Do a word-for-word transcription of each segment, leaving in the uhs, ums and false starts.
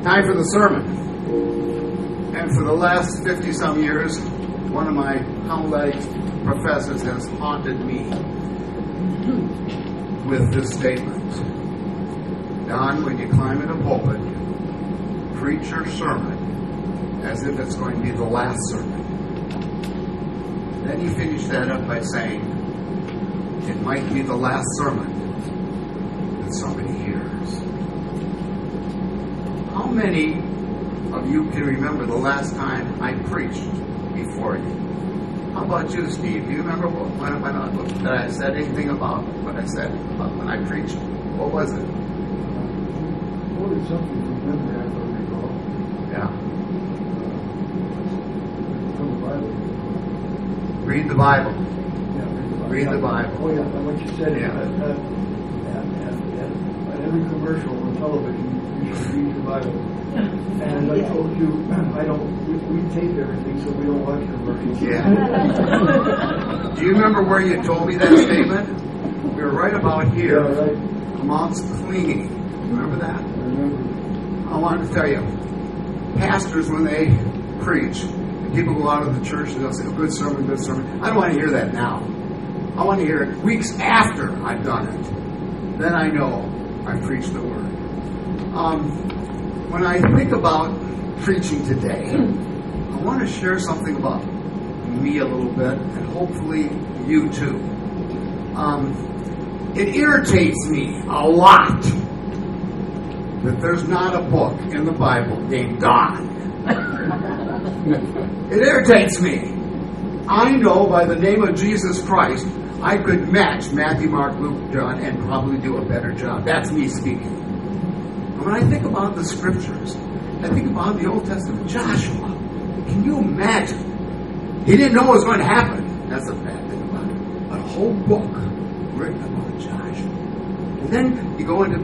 Time for the sermon. And for the last fifty-some years, one of my homiletics professors has haunted me with this statement. Don, when you climb in a pulpit, preach your sermon as if it's going to be the last sermon. Then he finished that up by saying, it might be the last sermon that somebody hears. How many of you can remember the last time I preached before you? How about you, Steve? Do you remember what, when, when I, that I said anything about what I said about when I preached? What was it? Quoted something from memory, I don't recall. Yeah. Uh, from the Bible. Read the Bible. Yeah, Read the Bible. Oh, yeah, and what you said. Yeah. Uh, uh, and, and, and, and every commercial on television, you should read the Bible. And I told you, I don't, we, we tape everything, so we don't watch commercials. Yeah. Do you remember where you told me that statement? We were right about here. Yeah, right. Amounts clinging. Remember that? I remember. I wanted to tell you, pastors, when they preach, and people go out of the church and they'll say, oh, good sermon, good sermon. I don't want to hear that now. I want to hear it weeks after I've done it. Then I know I've preached the word. Um, when I think about preaching today, I want to share something about me a little bit, and hopefully you too. Um, it irritates me a lot that there's not a book in the Bible named Don. It irritates me. I know by the name of Jesus Christ, I could match Matthew, Mark, Luke, John, and probably do a better job. That's me speaking. And when I think about the scriptures, I think about the Old Testament. Joshua, can you imagine? He didn't know what was going to happen. That's a bad thing about it. But a whole book written about Joshua. And then you go into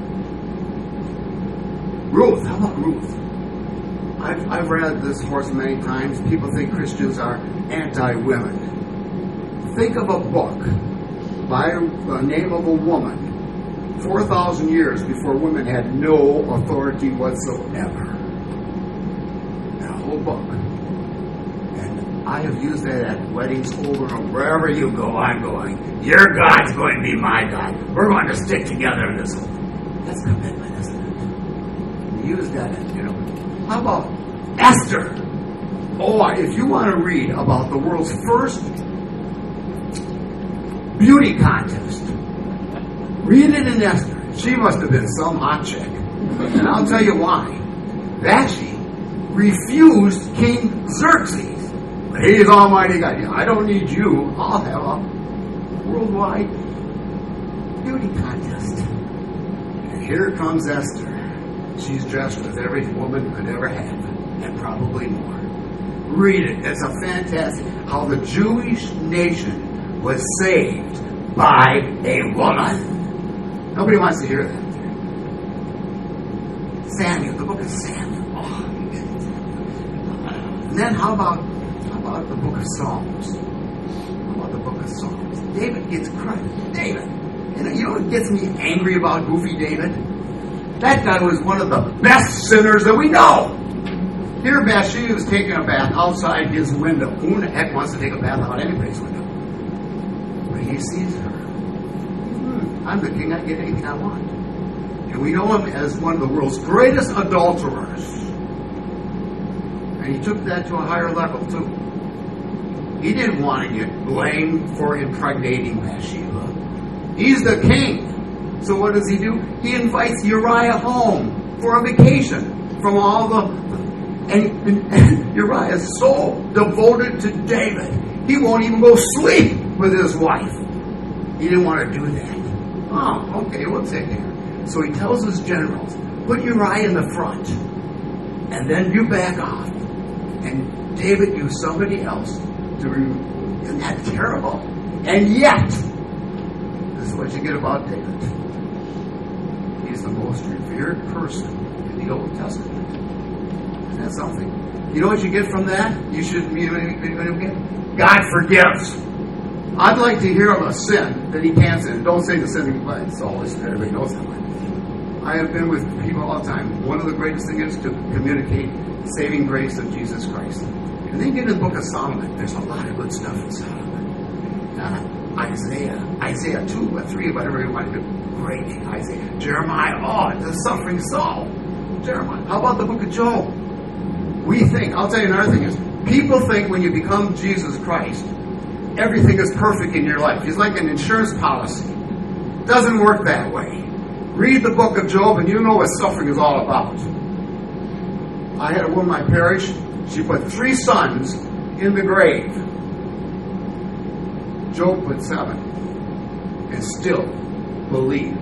Ruth. How about Ruth? I've, I've read this horse many times. People think Christians are anti-women. Think of a book by the name of a woman four thousand years before women had no authority whatsoever. And a whole book. And I have used that at weddings over and over. Wherever you go, I'm going. Your God's going to be my God. We're going to stick together in this. That's commitment, isn't it? Use that, you know. How about Esther? Oh, if you want to read about the world's first beauty contest, read it in Esther. She must have been some hot chick. And I'll tell you why. Vashti refused King Xerxes. He's Almighty God. I don't need you. I'll have a worldwide beauty contest. And here comes Esther. She's dressed with every woman could ever have, and probably more. Read it. It's a fantastic how the Jewish nation was saved by a woman. Nobody wants to hear that. Samuel, the book of Samuel. Oh, and then how about how about the book of Psalms? How about the book of Psalms? David gets credit. David. You know, you know what gets me angry about Goofy David? That guy was one of the best sinners that we know. Here Bathsheba was taking a bath outside his window. Who in the heck wants to take a bath out anybody's window? But he sees her. Hmm, I'm the king, I get anything I want. And we know him as one of the world's greatest adulterers. And he took that to a higher level too. He didn't want to get blamed for impregnating Bathsheba. He's the king. So what does he do? He invites Uriah home for a vacation from all the... And, and, and Uriah is so devoted to David, he won't even go sleep with his wife. He didn't want to do that. Oh, okay, we'll take care. So he tells his generals, put Uriah in the front, and then you back off. And David used somebody else to remove. Isn't that terrible? And yet, this is what you get about David. He's the most revered person in the Old Testament. Isn't that something? You know what you get from that? You should, you know, get God forgives. I'd like to hear of a sin that he can't sin. Don't say the sin by the Holy Spirit. Everybody knows that one. I have been with people all the time. One of the greatest things is to communicate the saving grace of Jesus Christ. And then you get in the book of Solomon. There's a lot of good stuff in Solomon. Uh, Isaiah, Isaiah two or three, whatever you want to do. Great. Isaiah. Jeremiah, oh, the suffering soul. Jeremiah. How about the book of Job? We think, I'll tell you another thing is, people think when you become Jesus Christ, everything is perfect in your life. It's like an insurance policy. It doesn't work that way. Read the book of Job and you know what suffering is all about. I had a woman in my parish, she put three sons in the grave. Job put seven and still believed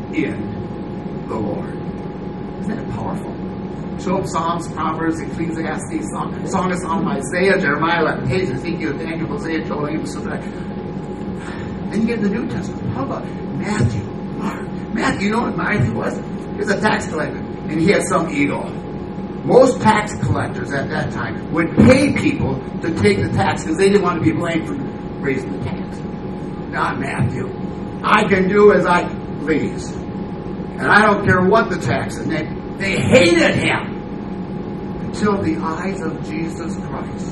in the Lord. Isn't that powerful? Job, Psalms, Proverbs, Ecclesiastes, Song, Song of Solomon, Isaiah, Jeremiah, eleven pages, Ezekiel, Daniel, Hosea, Joel, Amos, and then you get the New Testament. How about Matthew, Mark? Matthew, you know what Matthew was? He was a tax collector, and he had some ego. Most tax collectors at that time would pay people to take the tax because they didn't want to be blamed for raising the tax. Not Matthew. I can do as I please. And I don't care what the tax is. They, they hated him until the eyes of Jesus Christ,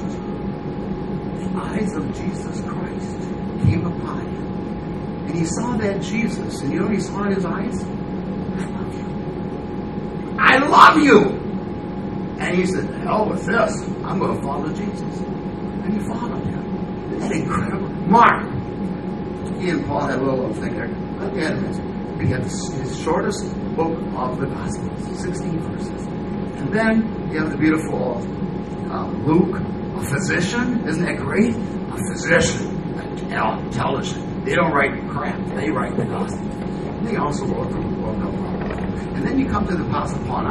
the eyes of Jesus Christ came upon him. And he saw that Jesus. And you know what he saw in his eyes? I love you. I love you. And he said, hell with this. I'm going to follow Jesus. And he followed him. Isn't that incredible? Mark. He and Paul had a little thing there. Look at him. He had his shortest book of the Gospels, sixteen verses. And then you have the beautiful uh, Luke, a physician. Isn't that great? A physician, intelligent. They don't write crap. They write the Gospel. And they also wrote the book of Paul. And then you come to the Apostle Paul. And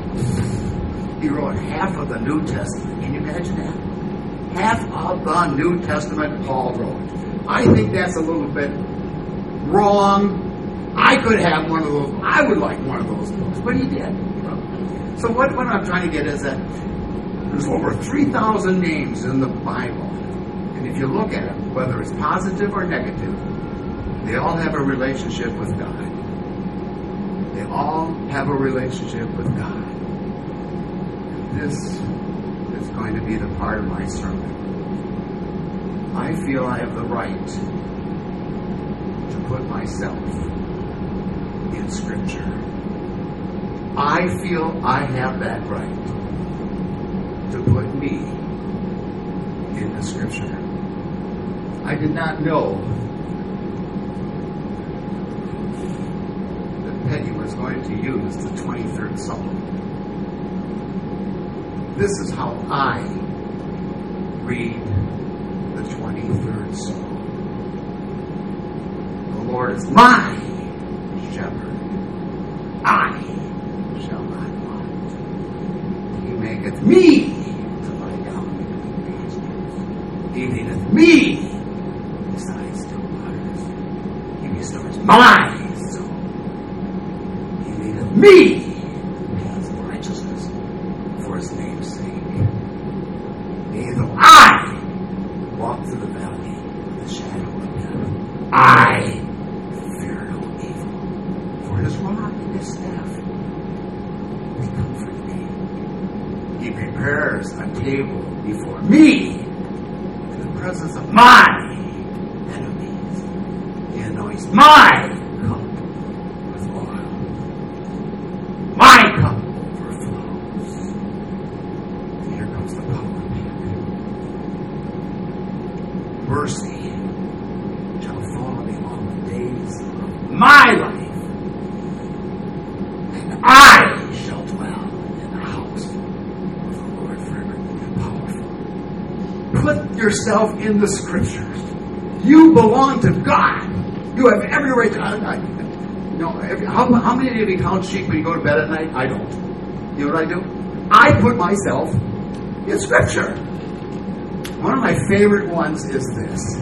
I, he wrote half of the New Testament. Can you imagine that? Half of the New Testament Paul wrote. I think that's a little bit wrong. I could have one of those. I would like one of those books, but he did. So what, what I'm trying to get is that there's over three thousand names in the Bible. And if you look at it, whether it's positive or negative, they all have a relationship with God. They all have a relationship with God. And this is going to be the part of my sermon. I feel I have the right to put myself in Scripture. I feel I have that right to put me in the Scripture. I did not know that Peggy was going to use the twenty-third Psalm. This is how I read the twenty-third Psalm. The Lord is my shepherd. I shall not want. He maketh me to lie down in green pastures. He leadeth me beside still waters. He restores my soul. He leadeth me in paths of righteousness for his name's sake. Yea, though I walk through the valley of the shadow of death, I fear no evil, for his rod and his staff, they comfort me. He prepares a table before me in the presence of my enemies. He anoints my cup with oil. My cup overflows. And here comes the power pick. Mercy shall follow me all the days of my life, and I shall dwell in the house of the Lord forever. Powerful. Put yourself in the Scriptures. You belong to God. You have every right to. I, I, you know, every, how, how many of you count sheep when you go to bed at night? I don't. You know what I do? I put myself in Scripture. One of my favorite ones is this.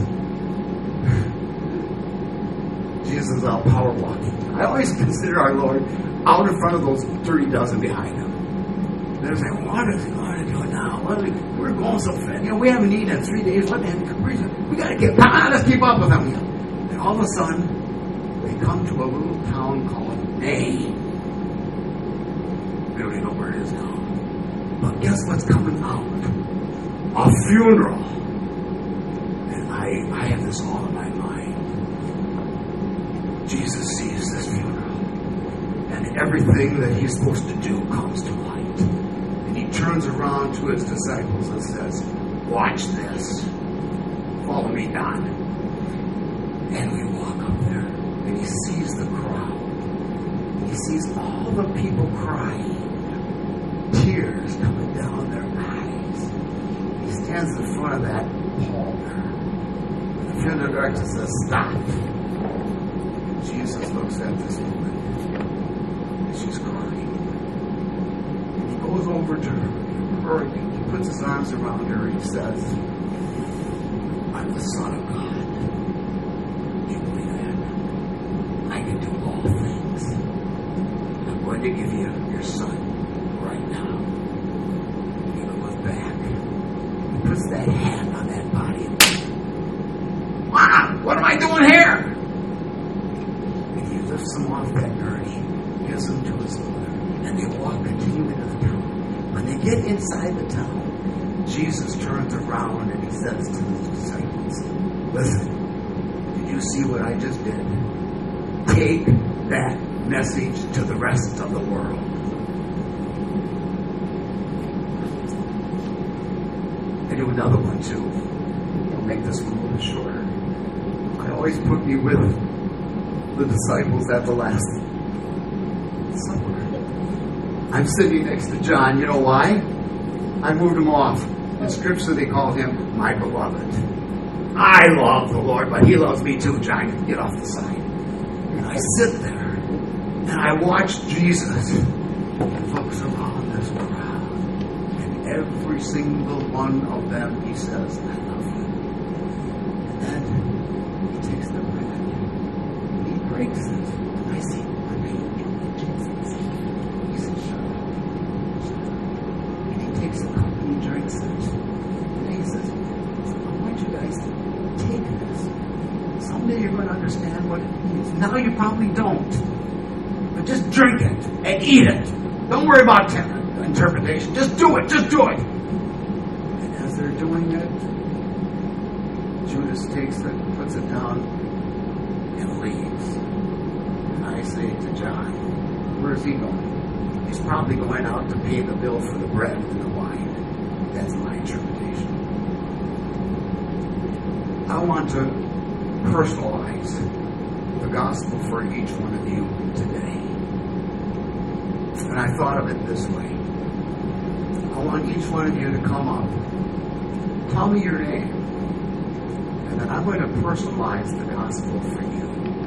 Jesus is out power walking. I always consider our Lord out in front of those thirty dozen behind him. And they're saying, what is he going to do now? What are we, we're going so fast. You know, we haven't eaten in three days. What the heck? We got to get, come on, let's keep up with them. And all of a sudden, they come to a little town called Nain. We don't even know where it is now. But guess what's coming out? A funeral. And I, I have this all in my mind. Jesus sees this funeral. And everything that he's supposed to do comes to light. And he turns around to his disciples and says, watch this. Follow me, Don. And we walk up there. And he sees the crowd. He sees all the people crying. Tears coming down their eyes. He stands in front of that altar. The funeral director says, stop. Jesus looks at this woman. And she's crying. And he goes over to her. He puts his arms around her and he says, I'm the Son of God. Do you believe that? I can do all things. I'm going to give you your son right now. He goes back. He puts that hand on that body. Mom, what am I doing here? And he lifts him off that gurney, gives him to his mother, and they walk continue into the town. When they get inside the town, Jesus turns around and he says to his disciples, listen, did you see what I just did? Take that message to the rest of the world. I do another one too. I'll make this one a little shorter. I always put me with the disciples at the last supper. I'm sitting next to John. You know why? I moved him off. In Scripture they call him my beloved. I love the Lord, but he loves me too, John. Get off the side. And I sit there and I watch Jesus. He looks around this crowd. And every single one of them, he says, I love you. And then he takes the bread. And he breaks it. And I see, I mean, Jesus. He says, shut up. Shut up. And he takes a cup and he drinks it. And he says, I want you guys to take this. Someday you're going to understand what it means. Now you probably don't. But just drink it and eat it. Don't worry about t- interpretation. Just do it. Just do it. And as they're doing it, Judas takes it, puts it down, and leaves. And I say to John, where's he going? He's probably going out to pay the bill for the bread and the wine. That's my interpretation. I want to personalize the gospel for each one of you today. And I thought of it this way. I want each one of you to come up. Tell me your name. And then I'm going to personalize the gospel for you.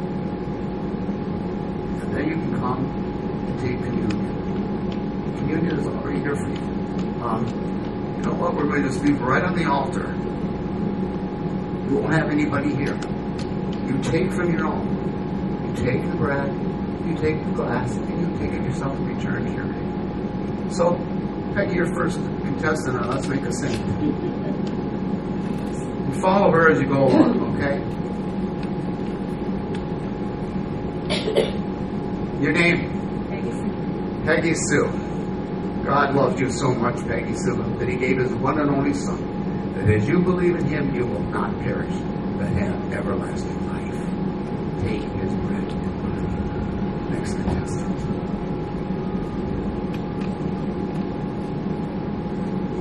And then you can come and take communion. Communion is already here for you. Um, you know what? We're going to just leave right on the altar. You won't have anybody here. You take from your own. You take the bread, you take the glass, and you take it yourself and return to your name. So, Peggy, your first contestant, and let's make a scene. You follow her as you go along, okay? Your name? Peggy Sue. Peggy Sue. God loved you so much, Peggy Sue, that he gave his one and only son, that as you believe in him, you will not perish, but have everlasting life. Take his bread and blood. Next contestant.